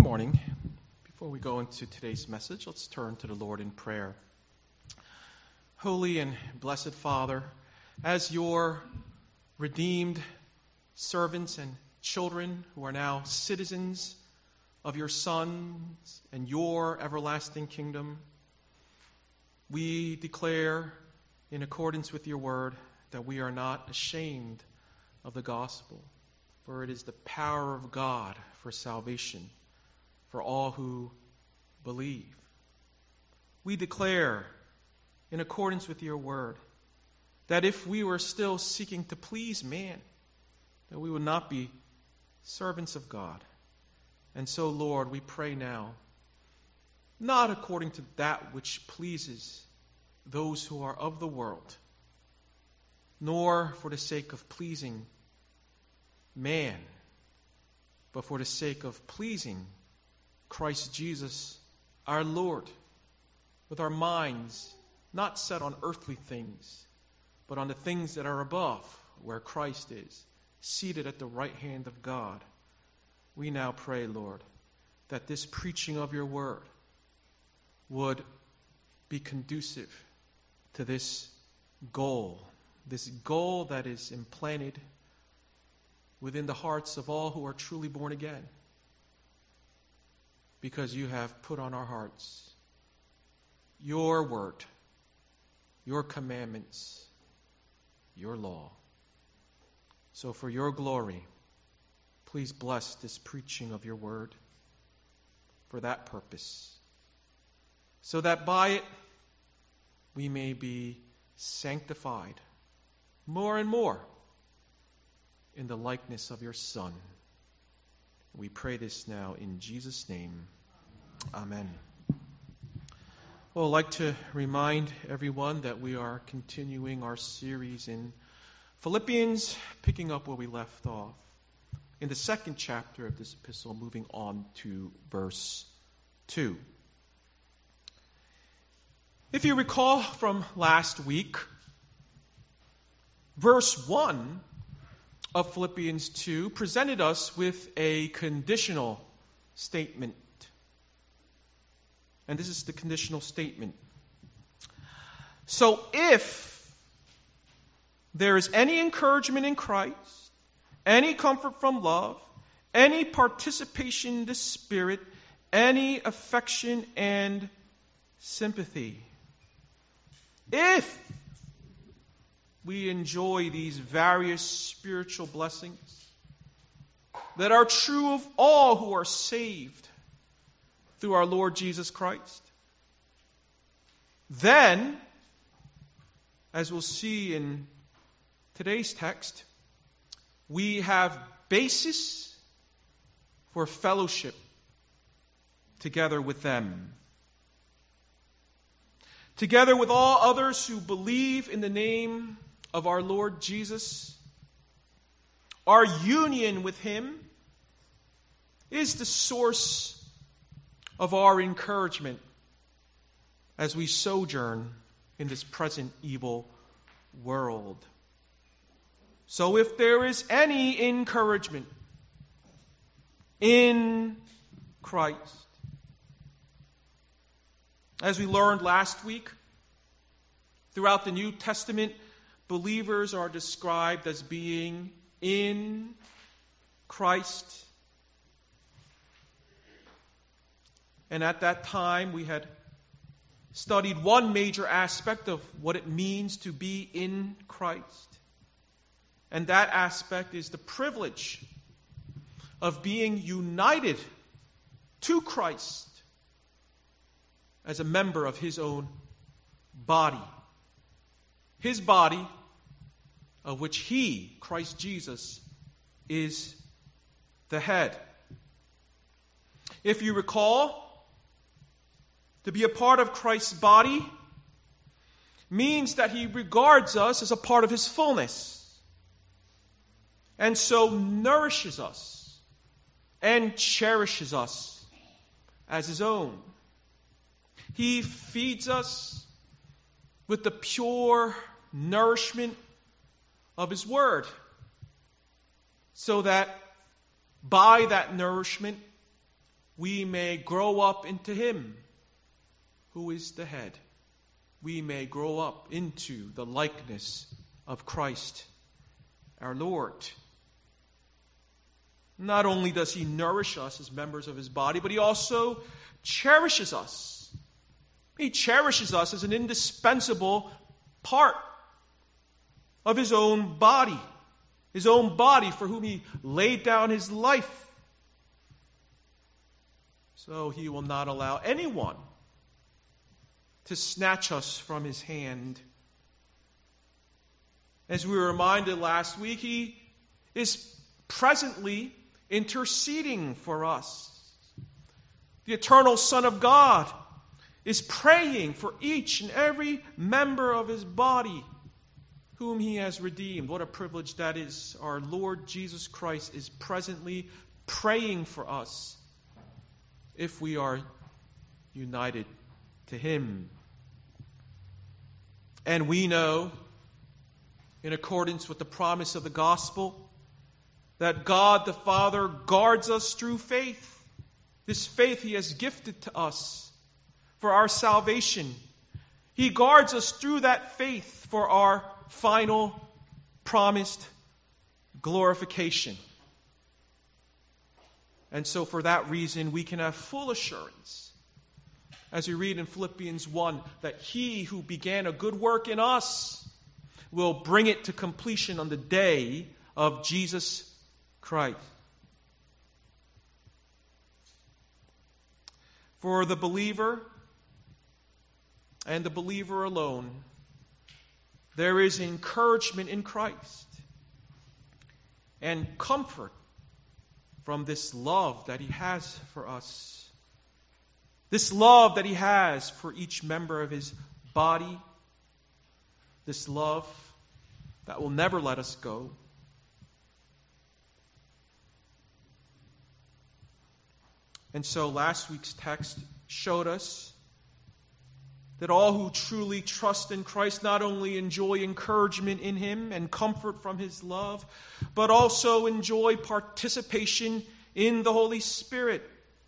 morning. Before we go into today's message, let's turn to the Lord in prayer. Holy and blessed Father, as your redeemed servants and children who are now citizens of your sons and your everlasting kingdom, we declare in accordance with your word that we are not ashamed of the gospel, for it is the power of God for salvation for all who believe. We declare, in accordance with your word, that if we were still seeking to please man, that we would not be servants of God. And so, Lord, we pray now, not according to that which pleases those who are of the world, nor for the sake of pleasing man, but for the sake of pleasing Christ Jesus, our Lord, with our minds not set on earthly things, but on the things that are above, where Christ is, seated at the right hand of God. We now pray, Lord, that this preaching of your word would be conducive to this goal that is implanted within the hearts of all who are truly born again, because you have put on our hearts your word, your commandments, your law. So for your glory, please bless this preaching of your word for that purpose, so that by it we may be sanctified more and more in the likeness of your Son. We pray this now in Jesus' name. Amen. Well, I'd like to remind everyone that we are continuing our series in Philippians, picking up where we left off in the second chapter of this epistle, moving on to verse 2. If you recall from last week, verse 1 of Philippians 2 presented us with a conditional statement. And this is the conditional statement. So if there is any encouragement in Christ, any comfort from love, any participation in the Spirit, any affection and sympathy, if we enjoy these various spiritual blessings that are true of all who are saved through our Lord Jesus Christ, then, as we'll see in today's text, we have basis for fellowship together with them. Together with all others who believe in the name of our Lord Jesus, our union with Him is the source of our encouragement as we sojourn in this present evil world. So if there is any encouragement in Christ, as we learned last week, throughout the New Testament, believers are described as being in Christ. And at that time, we had studied one major aspect of what it means to be in Christ. And that aspect is the privilege of being united to Christ as a member of His own body. His body, of which He, Christ Jesus, is the head. If you recall, to be a part of Christ's body means that He regards us as a part of His fullness, and so nourishes us and cherishes us as His own. He feeds us with the pure nourishment of His Word, so that by that nourishment we may grow up into Him who is the head. We may grow up into the likeness of Christ, our Lord. Not only does He nourish us as members of His body, but He also cherishes us. He cherishes us as an indispensable part of His own body. His own body for whom He laid down His life. So He will not allow anyone to snatch us from His hand. As we were reminded last week, He is presently interceding for us. The eternal Son of God is praying for each and every member of His body whom He has redeemed. What a privilege that is. Our Lord Jesus Christ is presently praying for us if we are united to Him. And we know, in accordance with the promise of the gospel, that God the Father guards us through faith. This faith He has gifted to us for our salvation. He guards us through that faith for our final promised glorification. And so for that reason, we can have full assurance, as we read in Philippians 1, that He who began a good work in us will bring it to completion on the day of Jesus Christ. For the believer, and the believer alone, there is encouragement in Christ and comfort from this love that He has for us. This love that He has for each member of His body. This love that will never let us go. And so last week's text showed us that all who truly trust in Christ not only enjoy encouragement in Him and comfort from His love, but also enjoy participation in the Holy Spirit.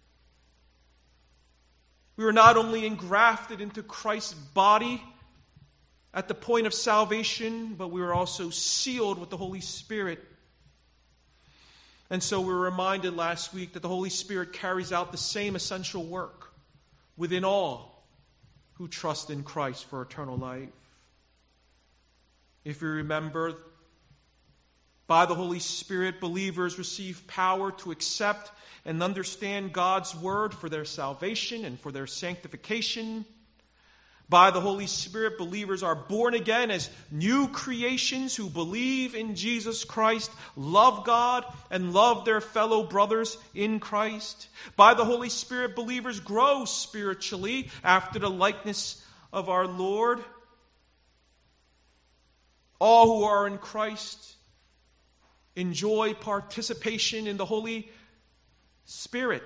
We are not only engrafted into Christ's body at the point of salvation, but we are also sealed with the Holy Spirit. And so we were reminded last week that the Holy Spirit carries out the same essential work within all who trust in Christ for eternal life. If you remember, by the Holy Spirit, believers receive power to accept and understand God's Word for their salvation and for their sanctification. By the Holy Spirit, believers are born again as new creations who believe in Jesus Christ, love God, and love their fellow brothers in Christ. By the Holy Spirit, believers grow spiritually after the likeness of our Lord. All who are in Christ enjoy participation in the Holy Spirit.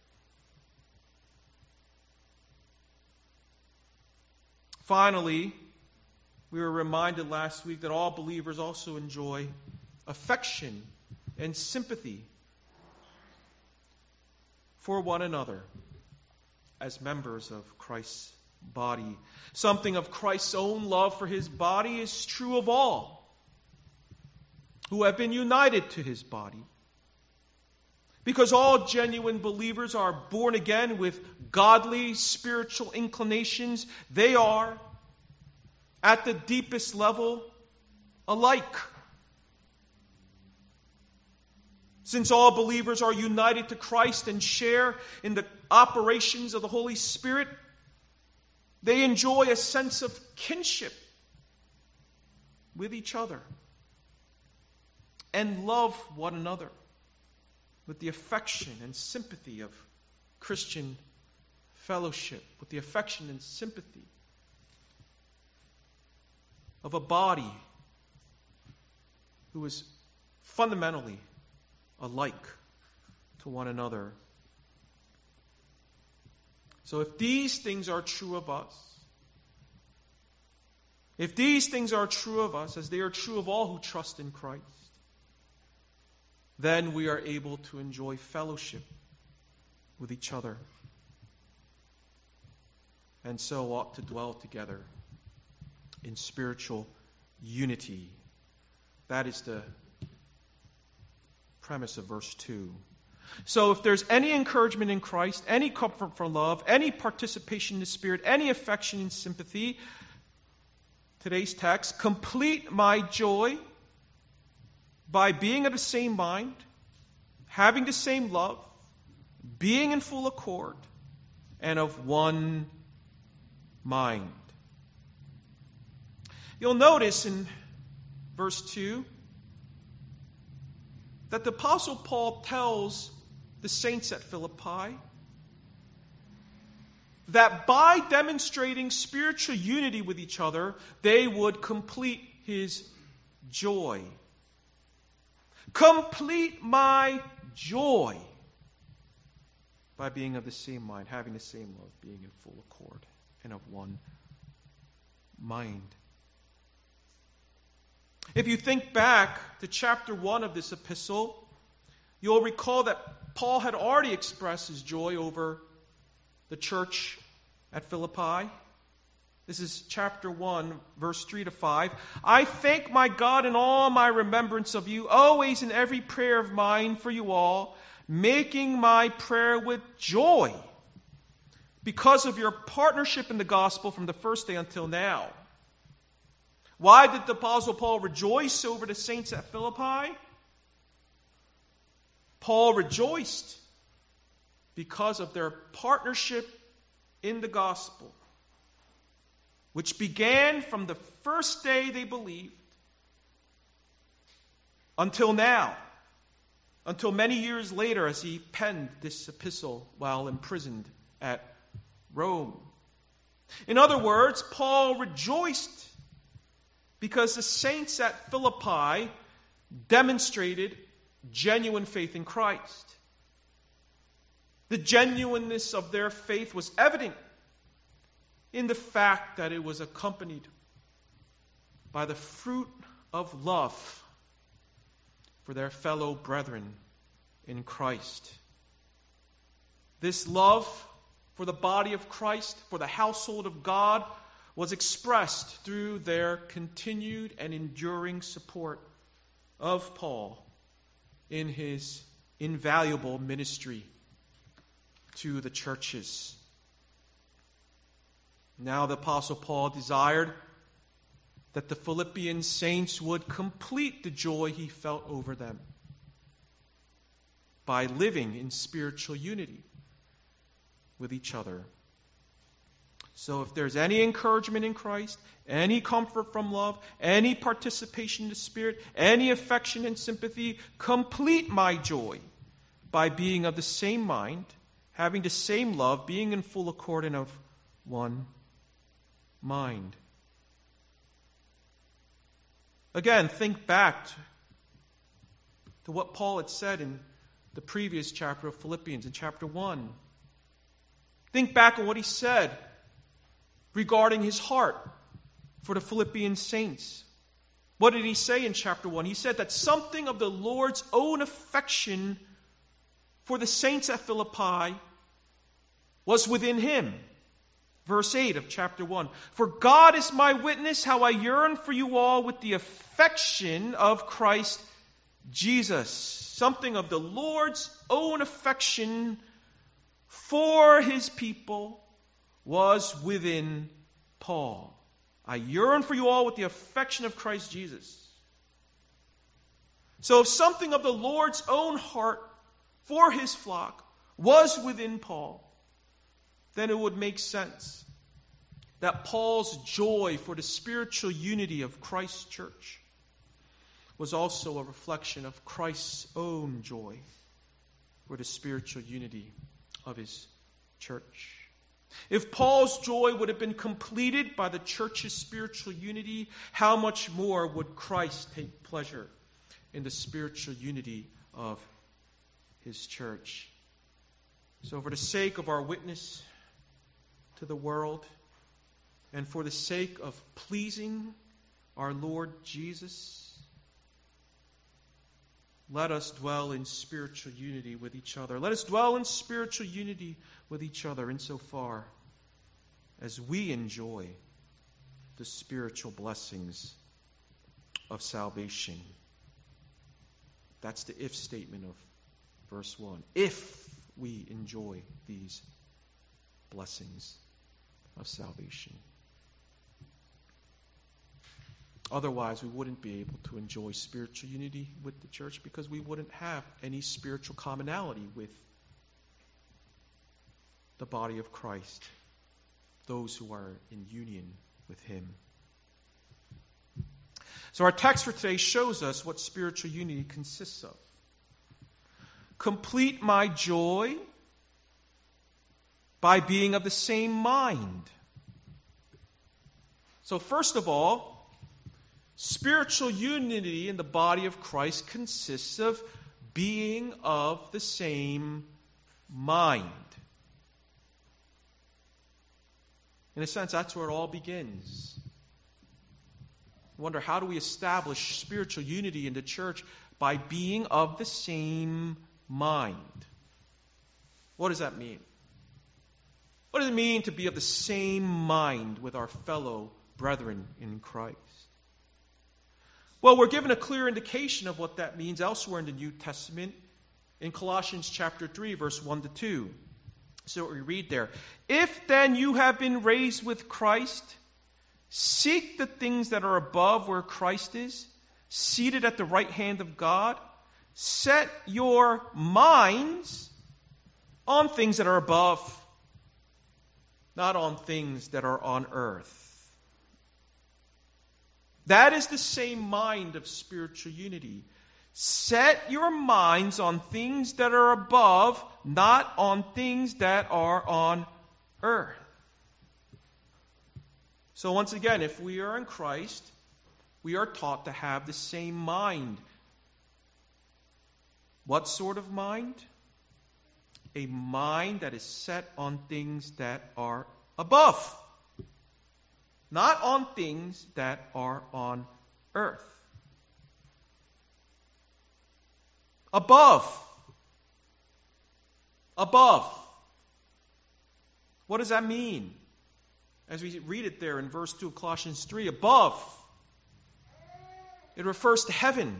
Finally, we were reminded last week that all believers also enjoy affection and sympathy for one another as members of Christ's body. Something of Christ's own love for His body is true of all who have been united to His body. Because all genuine believers are born again with godly spiritual inclinations, they are, at the deepest level, alike. Since all believers are united to Christ and share in the operations of the Holy Spirit, they enjoy a sense of kinship with each other and love one another with the affection and sympathy of Christian fellowship, with the affection and sympathy of a body who is fundamentally alike to one another. So if these things are true of us, if these things are true of us as they are true of all who trust in Christ, then we are able to enjoy fellowship with each other, and so ought to dwell together in spiritual unity. That is the premise of verse 2. So if there's any encouragement in Christ, any comfort from love, any participation in the Spirit, any affection and sympathy, today's text, complete my joy by being of the same mind, having the same love, being in full accord, and of one mind. You'll notice in verse 2 that the Apostle Paul tells the saints at Philippi that by demonstrating spiritual unity with each other, they would complete his joy. Complete my joy by being of the same mind, having the same love, being in full accord, and of one mind. If you think back to chapter 1 of this epistle, you'll recall that Paul had already expressed his joy over the church at Philippi. This is chapter 1, verse 3 to 5. I thank my God in all my remembrance of you, always in every prayer of mine for you all, making my prayer with joy because of your partnership in the gospel from the first day until now. Why did the Apostle Paul rejoice over the saints at Philippi? Paul rejoiced because of their partnership in the gospel, which began from the first day they believed until now, until many years later as he penned this epistle while imprisoned at Rome. In other words, Paul rejoiced because the saints at Philippi demonstrated genuine faith in Christ. The genuineness of their faith was evident in the fact that it was accompanied by the fruit of love for their fellow brethren in Christ. This love for the body of Christ, for the household of God, was expressed through their continued and enduring support of Paul in his invaluable ministry to the churches. Now the Apostle Paul desired that the Philippian saints would complete the joy he felt over them by living in spiritual unity with each other. So if there's any encouragement in Christ, any comfort from love, any participation in the Spirit, any affection and sympathy, complete my joy by being of the same mind, having the same love, being in full accord and of one mind. Again, think back to what Paul had said in the previous chapter of Philippians, in chapter 1. Think back on what he said regarding his heart for the Philippian saints. What did he say in chapter 1? He said that something of the Lord's own affection for the saints at Philippi was within him. Verse 8 of chapter 1. For God is my witness how I yearn for you all with the affection of Christ Jesus. Something of the Lord's own affection for his people was within Paul. I yearn for you all with the affection of Christ Jesus. So if something of the Lord's own heart for his flock was within Paul, then it would make sense that Paul's joy for the spiritual unity of Christ's church was also a reflection of Christ's own joy for the spiritual unity of his church. If Paul's joy would have been completed by the church's spiritual unity, how much more would Christ take pleasure in the spiritual unity of his church? So for the sake of our witness to the world, and for the sake of pleasing our Lord Jesus, let us dwell in spiritual unity with each other. Let us dwell in spiritual unity with each other insofar as we enjoy the spiritual blessings of salvation. That's the if statement of verse 1. If we enjoy these blessings of salvation. Otherwise, we wouldn't be able to enjoy spiritual unity with the church because we wouldn't have any spiritual commonality with the body of Christ, those who are in union with Him. So our text for today shows us what spiritual unity consists of. Complete my joy by being of the same mind. So first of all, spiritual unity in the body of Christ consists of being of the same mind. In a sense, that's where it all begins. I wonder, how do we establish spiritual unity in the church? By being of the same mind. What does that mean? What does it mean to be of the same mind with our fellow brethren in Christ? Well, we're given a clear indication of what that means elsewhere in the New Testament in Colossians chapter 3, verse 1 to 2. So we read there, if then you have been raised with Christ, seek the things that are above where Christ is, seated at the right hand of God. Set your minds on things that are above, not on things that are on earth. That is the same mind of spiritual unity. Set your minds on things that are above, not on things that are on earth. So once again, if we are in Christ, we are taught to have the same mind. What sort of mind? A mind that is set on things that are above, not on things that are on earth. Above. Above. What does that mean? As we read it there in verse 2 of Colossians 3, above. It refers to heaven.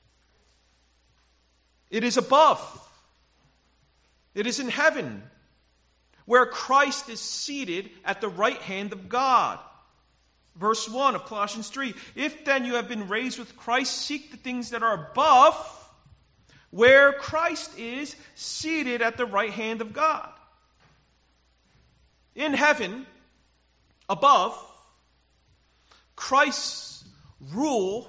It is above. It is in heaven, where Christ is seated at the right hand of God. Verse 1 of Colossians 3, if then you have been raised with Christ, seek the things that are above, where Christ is seated at the right hand of God. In heaven, above, Christ's rule,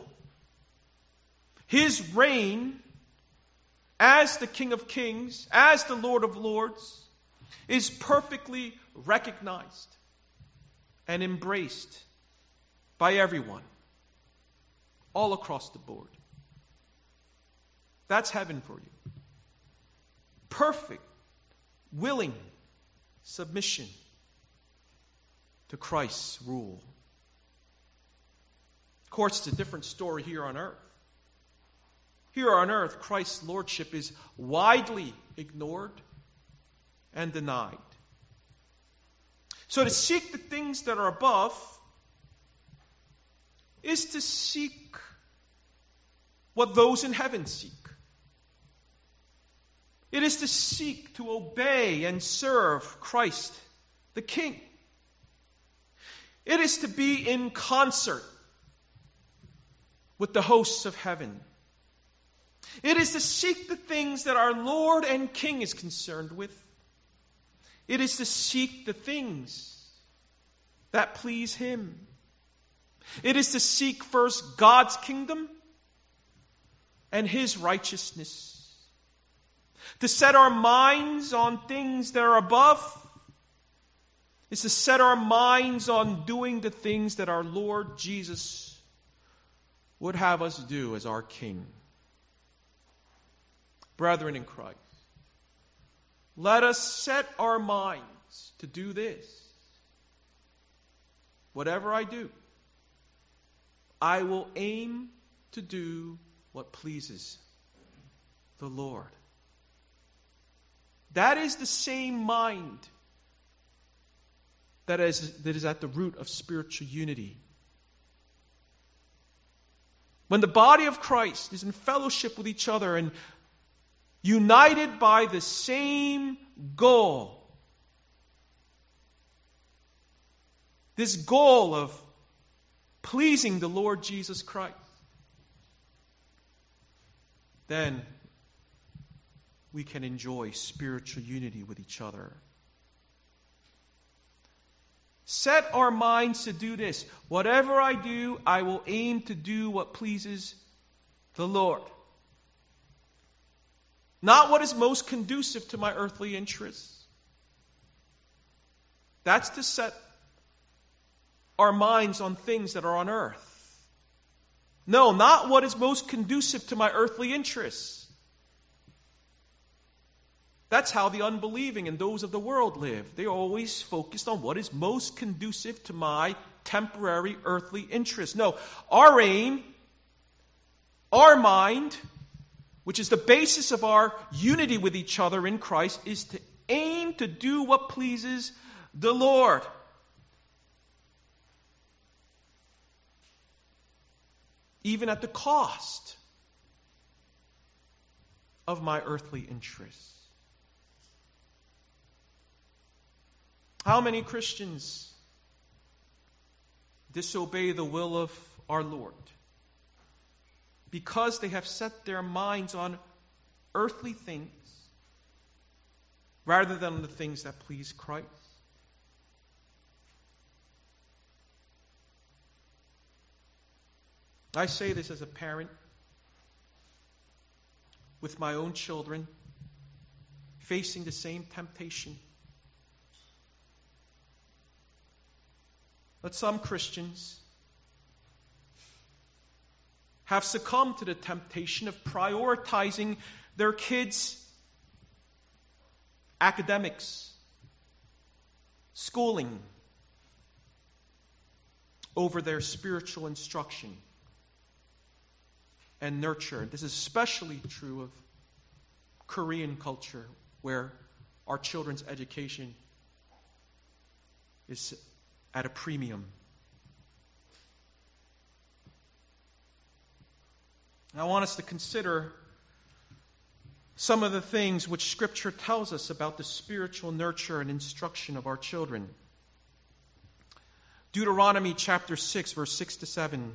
His reign as the King of Kings, as the Lord of Lords, is perfectly recognized and embraced by everyone, all across the board. That's heaven for you. Perfect, willing submission to Christ's rule. Of course, it's a different story here on earth. Here on earth, Christ's lordship is widely ignored and denied. So to seek the things that are above is to seek what those in heaven seek. It is to seek to obey and serve Christ the King. It is to be in concert with the hosts of heaven. It is to seek the things that our Lord and King is concerned with. It is to seek the things that please Him. It is to seek first God's kingdom and His righteousness. To set our minds on things that are above is to set our minds on doing the things that our Lord Jesus would have us do as our King. Brethren in Christ, let us set our minds to do this. Whatever I do, I will aim to do what pleases the Lord. That is the same mind that is at the root of spiritual unity. When the body of Christ is in fellowship with each other and united by the same goal, this goal of pleasing the Lord Jesus Christ, then we can enjoy spiritual unity with each other. Set our minds to do this. Whatever I do, I will aim to do what pleases the Lord. Not what is most conducive to my earthly interests. That's to set our minds on things that are on earth. No, not what is most conducive to my earthly interests. That's how the unbelieving and those of the world live. They're always focused on what is most conducive to my temporary earthly interests. No, our aim, our mind, which is the basis of our unity with each other in Christ, is to aim to do what pleases the Lord. Even at the cost of my earthly interests. How many Christians disobey the will of our Lord because they have set their minds on earthly things rather than the things that please Christ? I say this as a parent with my own children facing the same temptation. But some Christians have succumbed to the temptation of prioritizing their kids' academics, schooling, over their spiritual instruction and nurture. This is especially true of Korean culture, where our children's education is at a premium. I want us to consider some of the things which Scripture tells us about the spiritual nurture and instruction of our children. Deuteronomy chapter 6, verse 6 to 7.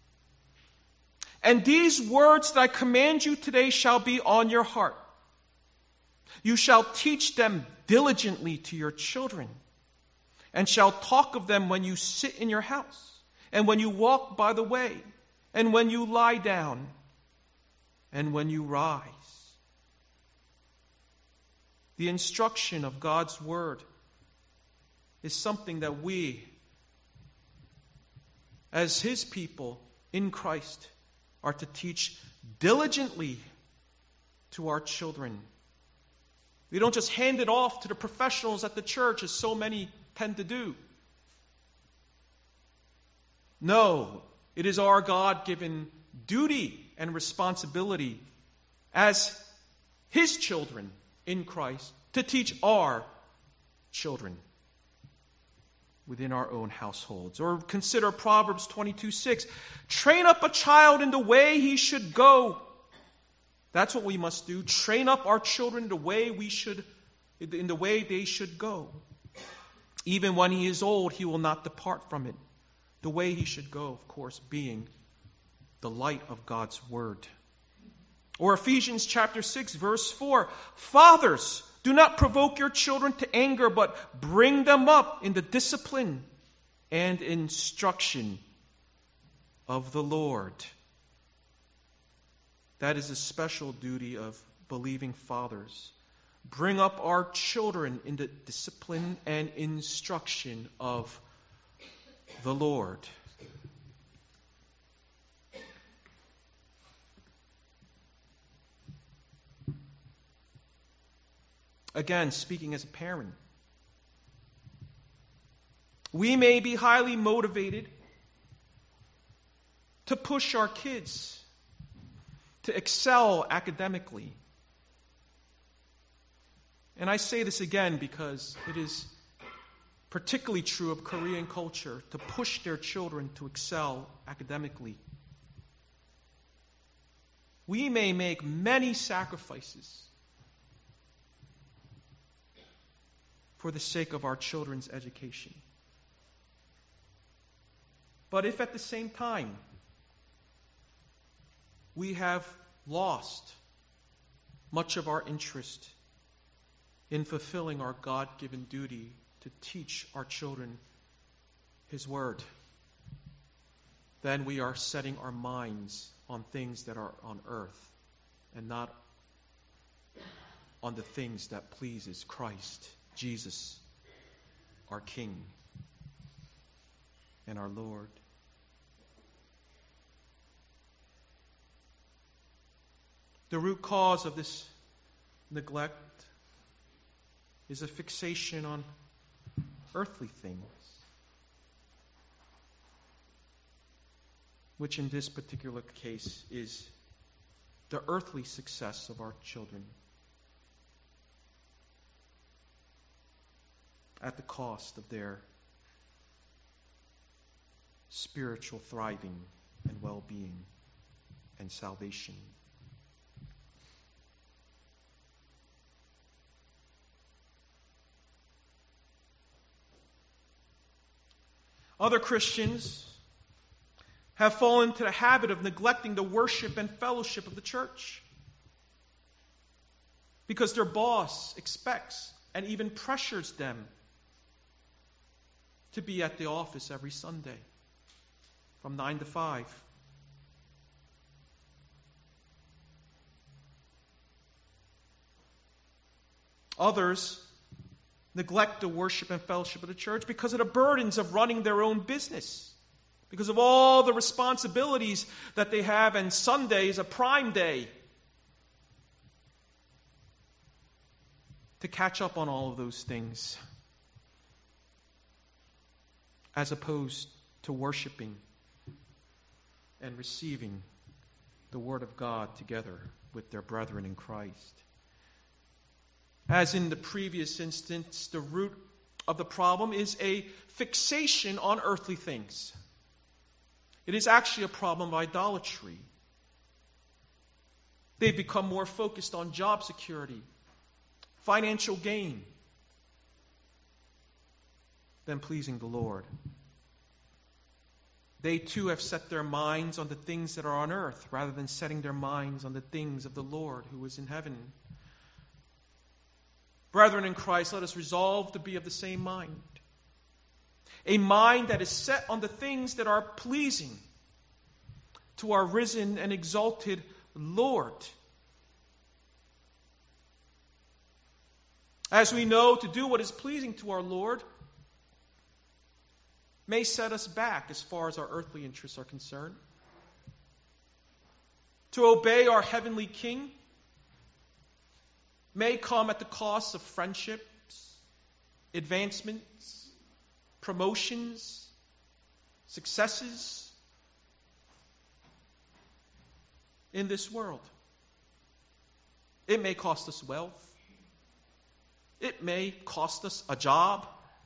And these words that I command you today shall be on your heart. You shall teach them diligently to your children, and shall talk of them when you sit in your house, and when you walk by the way, and when you lie down, and when you rise. The instruction of God's Word is something that we, as His people in Christ, are to teach diligently to our children. We don't just hand it off to the professionals at the church, as so many tend to do. No, it is our God-given duty and responsibility as His children in Christ to teach our children within our own households. Or consider Proverbs 22:6. Train up a child in the way he should go. That's what we must do. Train up our children in the way they should go. Even when he is old, he will not depart from it. The way he should go, of course, being the light of God's Word. Or Ephesians chapter 6, verse 4. Fathers, do not provoke your children to anger, but bring them up in the discipline and instruction of the Lord. That is a special duty of believing fathers. Bring up our children in the discipline and instruction of the Lord. Again, speaking as a parent, we may be highly motivated to push our kids to excel academically, And I say this again because it is particularly true of Korean culture, to push their children to excel academically. We may make many sacrifices for the sake of our children's education. But if at the same time we have lost much of our interest in fulfilling our God-given duty to teach our children His Word, then we are setting our minds on things that are on earth and not on the things that pleases Christ, Jesus, our King and our Lord. The root cause of this neglect is a fixation on earthly things, which in this particular case is the earthly success of our children at the cost of their spiritual thriving and well-being and salvation. Other Christians have fallen into the habit of neglecting the worship and fellowship of the church because their boss expects and even pressures them to be at the office every Sunday from 9 to 5. Others neglect the worship and fellowship of the church because of the burdens of running their own business, because of all the responsibilities that they have, and Sunday is a prime day to catch up on all of those things, as opposed to worshiping and receiving the Word of God together with their brethren in Christ. As in the previous instance, the root of the problem is a fixation on earthly things. It is actually a problem of idolatry. They've become more focused on job security, financial gain, than pleasing the Lord. They too have set their minds on the things that are on earth rather than setting their minds on the things of the Lord who is in heaven. Brethren in Christ, let us resolve to be of the same mind. A mind that is set on the things that are pleasing to our risen and exalted Lord. As we know, to do what is pleasing to our Lord may set us back as far as our earthly interests are concerned. To obey our heavenly King may come at the cost of friendships, advancements, promotions, successes in this world. It may cost us wealth. It may cost us a job.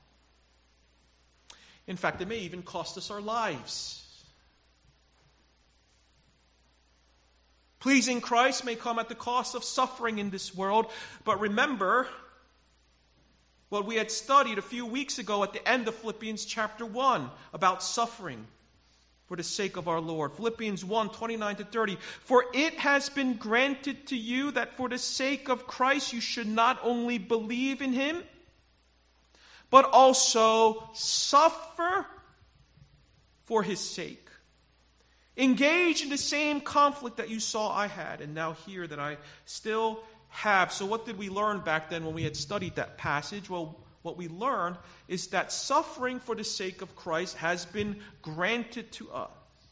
In fact, it may even cost us our lives. Pleasing Christ may come at the cost of suffering in this world. But remember what we had studied a few weeks ago at the end of Philippians chapter 1 about suffering for the sake of our Lord. Philippians 1, 29 to 30. For it has been granted to you that for the sake of Christ you should not only believe in Him, but also suffer for His sake. Engage in the same conflict that you saw I had, and now hear that I still have. So what did we learn back then when we had studied that passage? Well, what we learned is that suffering for the sake of Christ has been granted to us.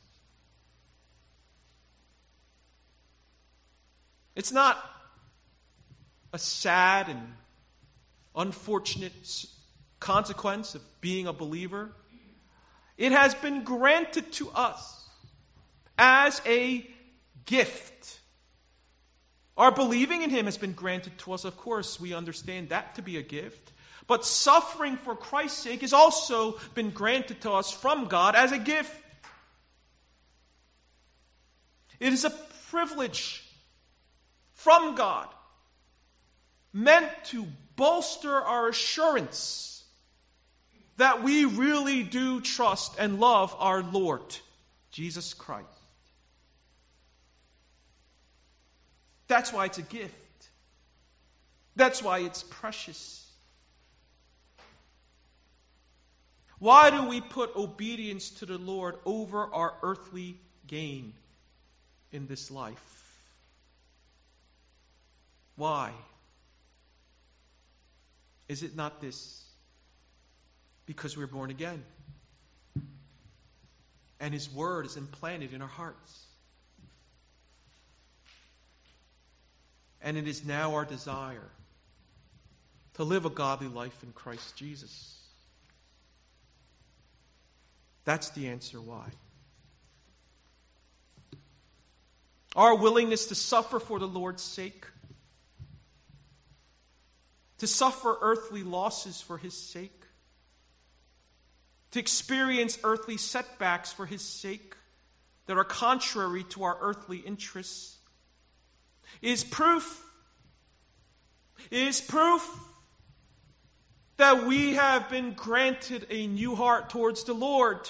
It's not a sad and unfortunate consequence of being a believer. It has been granted to us as a gift Our believing in him has been granted to us. Of course, we understand that to be a gift. But suffering for Christ's sake has also been granted to us from God as a gift. It is a privilege from God, meant to bolster our assurance that we really do trust and love our Lord, Jesus Christ. That's why it's a gift. That's why it's precious. Why do we put obedience to the Lord over our earthly gain in this life? Why? Is it not this? Because we're born again. And his word is implanted in our hearts. And it is now our desire to live a godly life in Christ Jesus. That's the answer why. Our willingness to suffer for the Lord's sake, to suffer earthly losses for his sake, to experience earthly setbacks for his sake that are contrary to our earthly interests, is proof that we have been granted a new heart towards the Lord.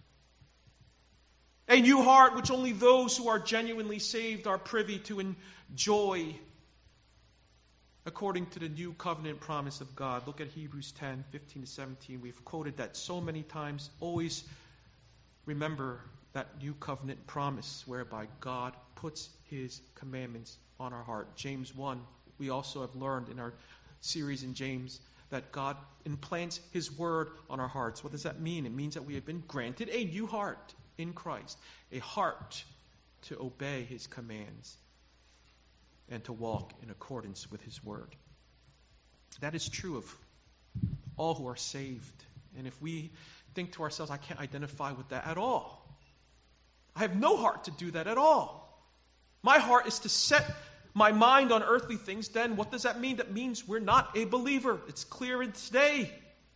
A new heart which only those who are genuinely saved are privy to enjoy according to the new covenant promise of God. Look at Hebrews 10, 15 to 17. We've quoted that so many times. Always remember that new covenant promise whereby God puts his commandments on our heart. James 1, we also have learned in our series in James that God implants his word on our hearts. What does that mean? It means that we have been granted a new heart in Christ, a heart to obey his commands and to walk in accordance with his word. That is true of all who are saved. And if we think to ourselves, I can't identify with that at all. I have no heart to do that at all. My heart is to set my mind on earthly things. Then what does that mean? That means we're not a believer. It's clear in today.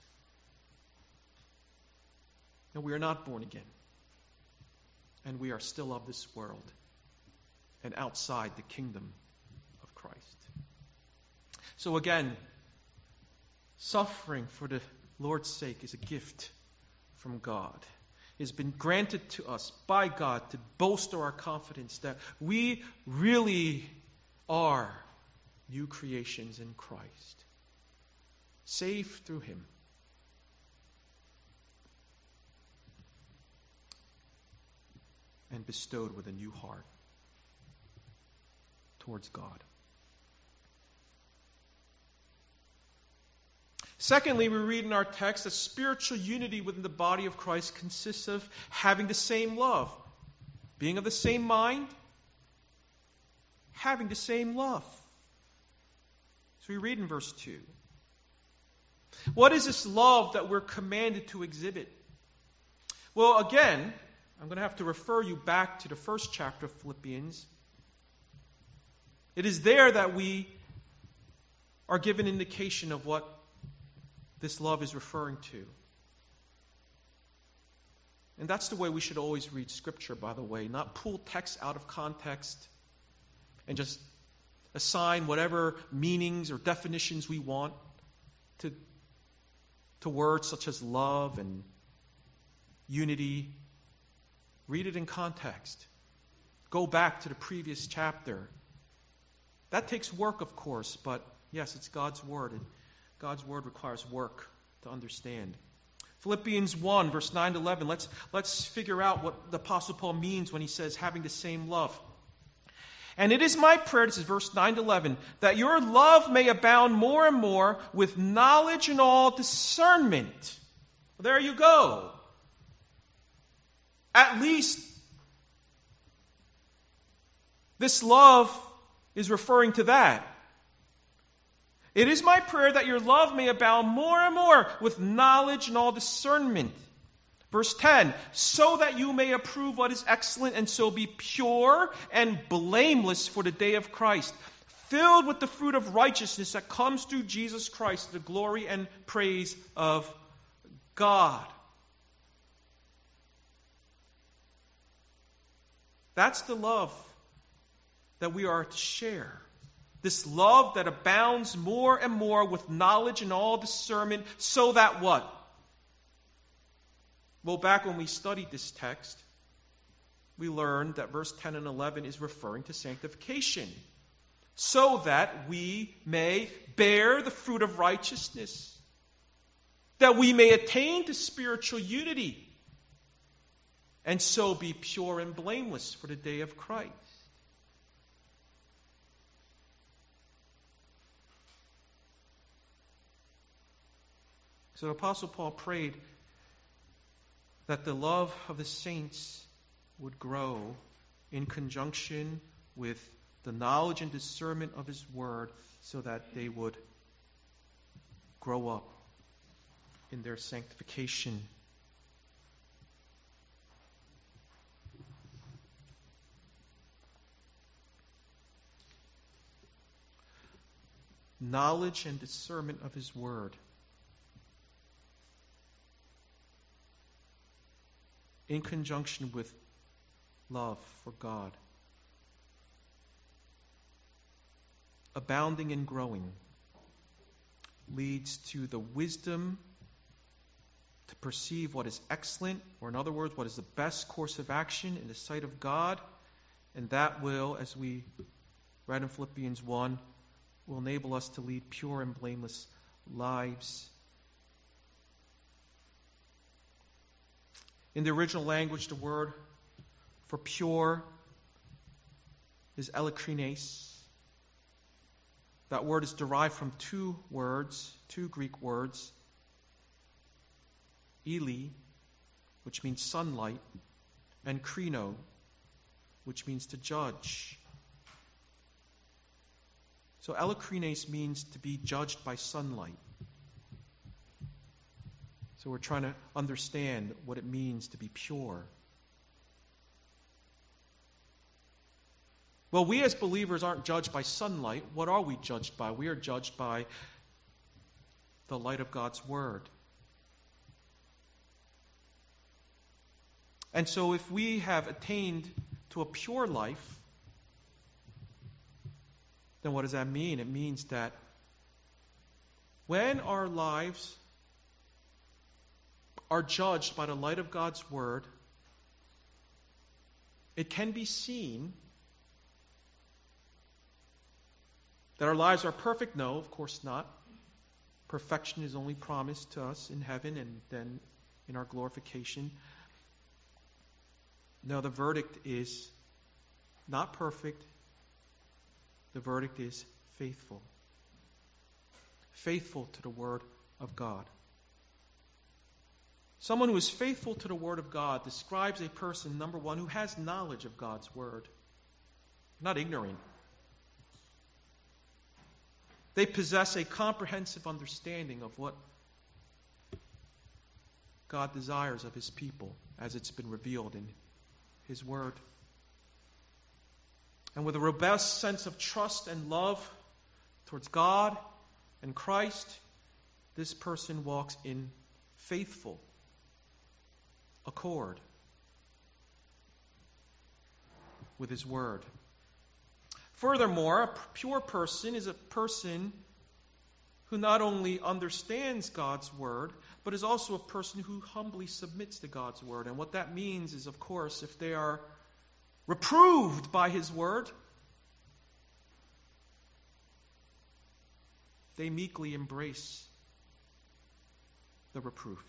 And we are not born again. And we are still of this world and outside the kingdom of Christ. So again, suffering for the Lord's sake is a gift from God. It has been granted to us by God to bolster our confidence that we really are new creations in Christ, saved through him. And bestowed with a new heart towards God. Secondly, we read in our text that spiritual unity within the body of Christ consists of having the same love, being of the same mind, having the same love. So we read in verse 2. What is this love that we're commanded to exhibit? Well, again, I'm going to have to refer you back to the first chapter of Philippians. It is there that we are given indication of what this love is referring to. And that's the way we should always read Scripture, by the way. Not pull text out of context and just assign whatever meanings or definitions we want to words such as love and unity. Read it in context. Go back to the previous chapter. That takes work, of course, but yes, it's God's Word. And God's Word requires work to understand. Philippians 1, verse 9 to 11. Let's figure out what the Apostle Paul means when he says having the same love. And it is my prayer, this is verse 9 to 11, that your love may abound more and more with knowledge and all discernment. Well, there you go. At least this love is referring to that. It is my prayer that your love may abound more and more with knowledge and all discernment. Verse 10, so that you may approve what is excellent and so be pure and blameless for the day of Christ, filled with the fruit of righteousness that comes through Jesus Christ, the glory and praise of God. That's the love that we are to share. This love that abounds more and more with knowledge and all discernment, so that what? Well, back when we studied this text, we learned that verse 10 and 11 is referring to sanctification, so that we may bear the fruit of righteousness, that we may attain to spiritual unity, and so be pure and blameless for the day of Christ. So the Apostle Paul prayed that the love of the saints would grow in conjunction with the knowledge and discernment of his word, so that they would grow up in their sanctification. Knowledge and discernment of his word. In conjunction with love for God. Abounding and growing leads to the wisdom to perceive what is excellent, or in other words, what is the best course of action in the sight of God. And that will, as we read in Philippians 1, will enable us to lead pure and blameless lives. In the original language, the word for pure is eilikrines. That word is derived from two Greek words. Eli, which means sunlight, and krino, which means to judge. So eilikrines means to be judged by sunlight. So we're trying to understand what it means to be pure. Well, we as believers aren't judged by sunlight. What are we judged by? We are judged by the light of God's Word. And so if we have attained to a pure life, then what does that mean? It means that when our lives are judged by the light of God's Word, it can be seen that our lives are perfect. No, of course not. Perfection is only promised to us in heaven and then in our glorification. No, the verdict is not perfect. The verdict is faithful. Faithful to the Word of God. Someone who is faithful to the Word of God describes a person, number one, who has knowledge of God's Word. Not ignorant. They possess a comprehensive understanding of what God desires of His people as it's been revealed in His Word. And with a robust sense of trust and love towards God and Christ, this person walks in faithful accord with His Word. Furthermore, a pure person is a person who not only understands God's Word, but is also a person who humbly submits to God's Word. And what that means is, of course, if they are reproved by His Word, they meekly embrace the reproof.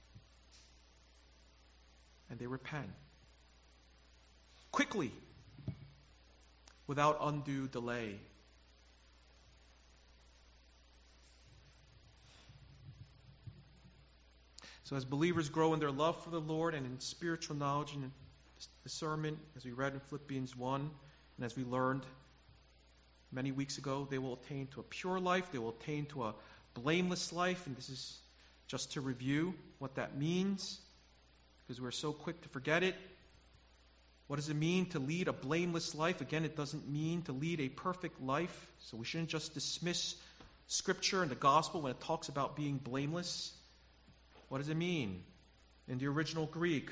And they repent quickly, without undue delay. So as believers grow in their love for the Lord and in spiritual knowledge and discernment, as we read in Philippians 1, and as we learned many weeks ago, they will attain to a pure life, they will attain to a blameless life, and this is just to review what that means, because we're so quick to forget it. What does it mean to lead a blameless life? Again, it doesn't mean to lead a perfect life. So we shouldn't just dismiss Scripture and the gospel when it talks about being blameless. What does it mean? In the original Greek,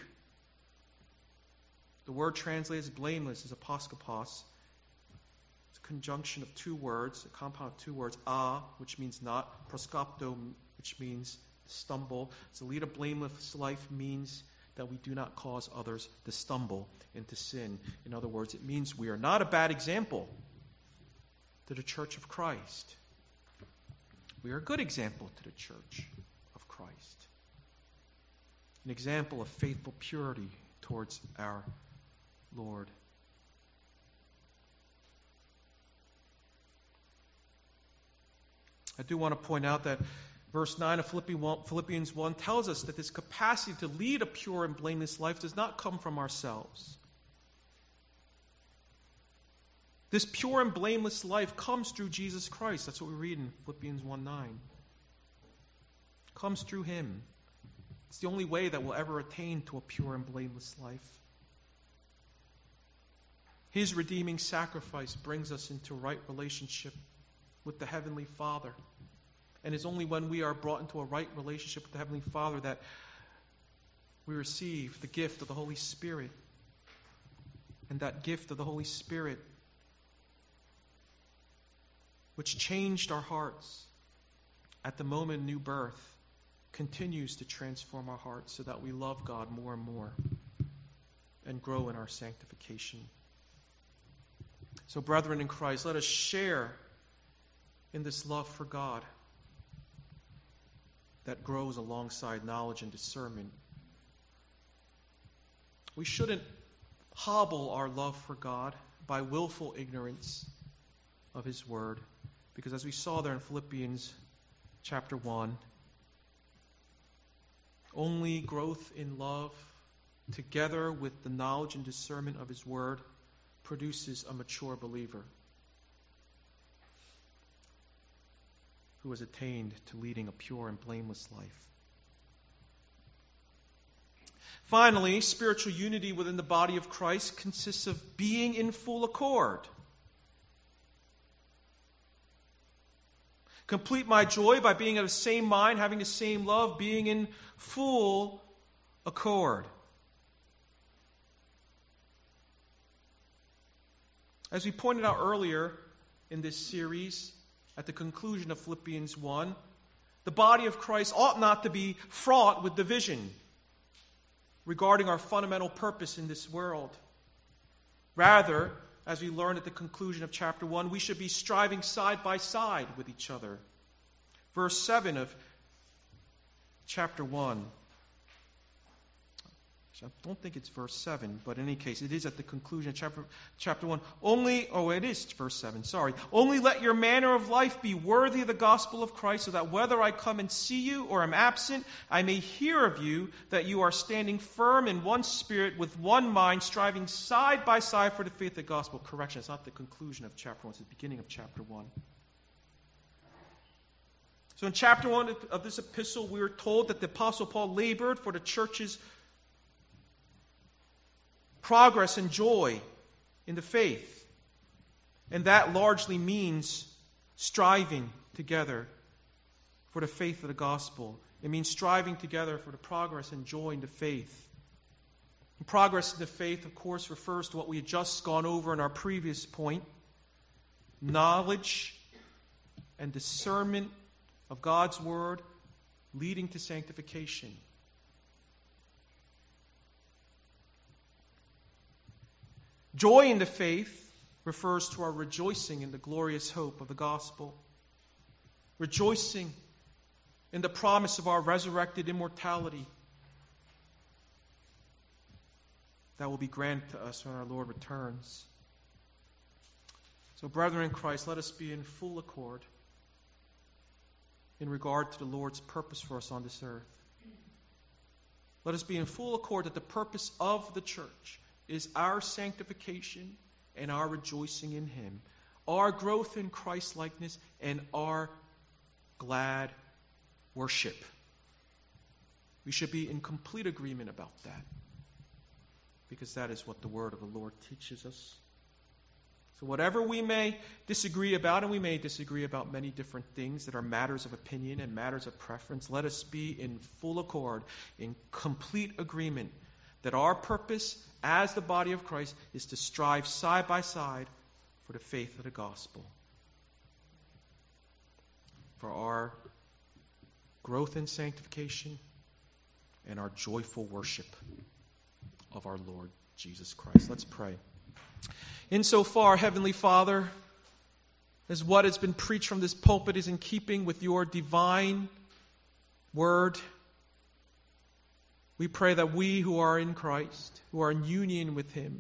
the word translated as blameless is aposkopos. It's a conjunction of two words, a compound of two words, which means not, proskopto, which means stumble. So lead a blameless life means that we do not cause others to stumble into sin. In other words, it means we are not a bad example to the church of Christ. We are a good example to the church of Christ. An example of faithful purity towards our Lord. I do want to point out that verse 9 of Philippians 1 tells us that this capacity to lead a pure and blameless life does not come from ourselves. This pure and blameless life comes through Jesus Christ. That's what we read in Philippians 1:9. It comes through Him. It's the only way that we'll ever attain to a pure and blameless life. His redeeming sacrifice brings us into right relationship with the Heavenly Father. And it's only when we are brought into a right relationship with the Heavenly Father that we receive the gift of the Holy Spirit. And that gift of the Holy Spirit, which changed our hearts at the moment of new birth, continues to transform our hearts so that we love God more and more and grow in our sanctification. So, brethren in Christ, let us share in this love for God that grows alongside knowledge and discernment. We shouldn't hobble our love for God by willful ignorance of His Word, because as we saw there in Philippians chapter 1, only growth in love together with the knowledge and discernment of His Word produces a mature believer who has attained to leading a pure and blameless life. Finally, spiritual unity within the body of Christ consists of being in full accord. Complete my joy by being of the same mind, having the same love, being in full accord. As we pointed out earlier in this series, at the conclusion of Philippians 1, the body of Christ ought not to be fraught with division regarding our fundamental purpose in this world. Rather, as we learned at the conclusion of chapter 1, we should be striving side by side with each other. Verse 7 of chapter 1. I don't think it's verse 7, but in any case, it is at the conclusion of chapter 1. It is verse 7, sorry. Only let your manner of life be worthy of the gospel of Christ, so that whether I come and see you or am absent, I may hear of you that you are standing firm in one spirit, with one mind, striving side by side for the faith of the gospel. Correction, it's not the conclusion of chapter 1, it's the beginning of chapter 1. So in chapter 1 of this epistle, we are told that the Apostle Paul labored for the church's progress and joy in the faith. And that largely means striving together for the faith of the gospel. It means striving together for the progress and joy in the faith. And progress in the faith, of course, refers to what we had just gone over in our previous point. Knowledge and discernment of God's Word leading to sanctification. Joy in the faith refers to our rejoicing in the glorious hope of the gospel. Rejoicing in the promise of our resurrected immortality that will be granted to us when our Lord returns. So, brethren in Christ, let us be in full accord in regard to the Lord's purpose for us on this earth. Let us be in full accord that the purpose of the church is our sanctification and our rejoicing in Him, our growth in Christ-likeness, and our glad worship. We should be in complete agreement about that. because that is what the word of the Lord teaches us. So whatever we may disagree about, and we may disagree about many different things that are matters of opinion and matters of preference, let us be in full accord, in complete agreement, that our purpose as the body of Christ is to strive side by side for the faith of the gospel, for our growth in sanctification, and our joyful worship of our Lord Jesus Christ. Let's pray. Insofar, Heavenly Father, as what has been preached from this pulpit is in keeping with your divine word, we pray that we who are in Christ, who are in union with Him,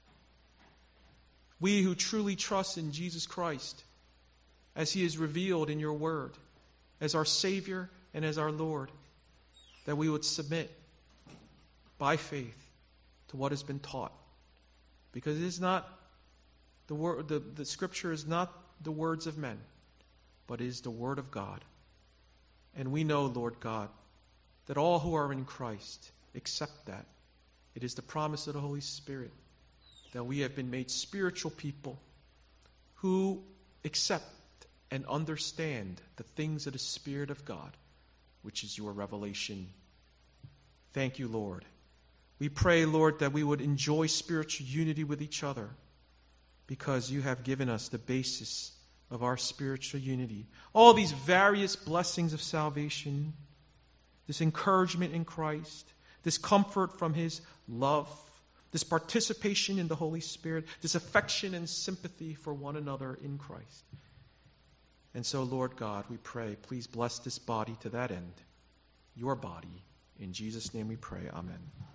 we who truly trust in Jesus Christ as He is revealed in your word, as our Savior and as our Lord, that we would submit by faith to what has been taught. Because it is not the word, the Scripture is not the words of men, but is the Word of God. And we know, Lord God, that all who are in Christ accept that. It is the promise of the Holy Spirit that we have been made spiritual people who accept and understand the things of the Spirit of God, which is your revelation. Thank you, Lord. We pray, Lord, that we would enjoy spiritual unity with each other because you have given us the basis of our spiritual unity. All these various blessings of salvation, this encouragement in Christ, this comfort from His love, this participation in the Holy Spirit, this affection and sympathy for one another in Christ. And so, Lord God, we pray, please bless this body to that end, your body. In Jesus' name we pray. Amen.